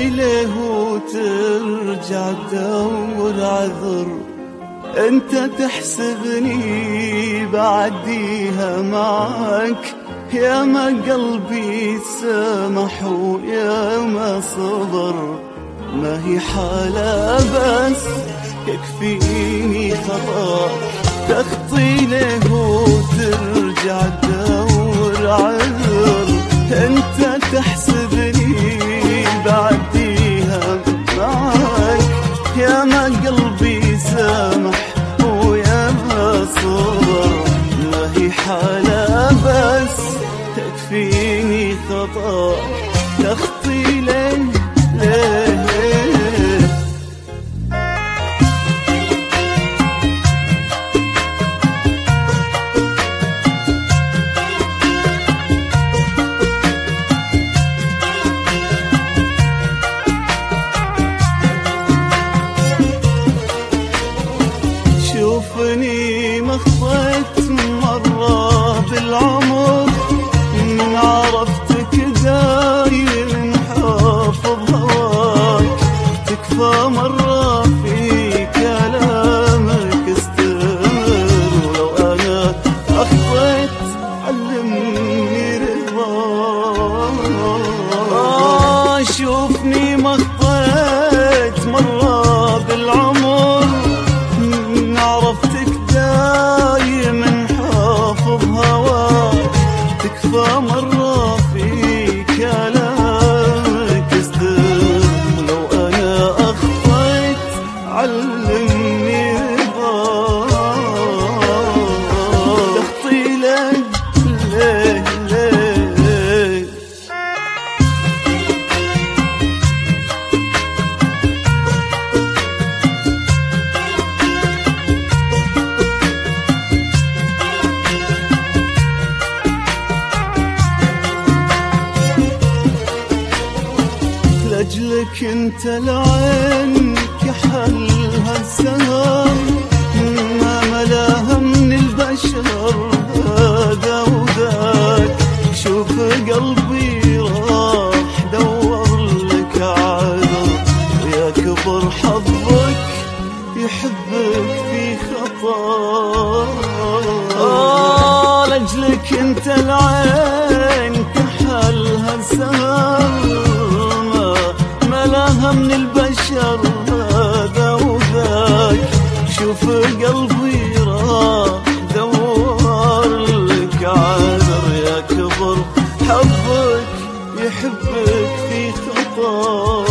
ليه وترجع تدور عذر؟ انت تحسبني بعديها معك، يا ما قلبي سمح ويا ما صبر. ما هي حالة بس يكفيني خطاك، تخطي ليه وترجع تدور عذر؟ انت تحسبني بعديها معك، يا ما قلبي سمح ويا ما صبر. ما هي حالة بس تكفيني خطاك، تخطي ليه ليه؟ شوفني مخطيت مرة بالعمر، من عرفتك دايم حافظ هواك. تكفى مرة في كلامك استمر، ولو أنا أخطيت علمني رضاك. شوفني مخطيت مرة بالعمر، عرفتك دايما حافظ هواك. تكفى مرة في كلامك استر، لو أنا أخطيت علمني رضاك. تخطي ليه ليه ليه؟ لأجلك انت العين كحلها السهر، ما ملاها من البشر هذا وذاك. شوف قلبي راح دور لك عذر، ويا كبر حظك يحبك في خطا. لأجلك انت العين كحلها السهر، ملاها من البشر هذا وذاك. شوف قلبي راح دور لك عذر، يا كبر حبك يحبك في خطا.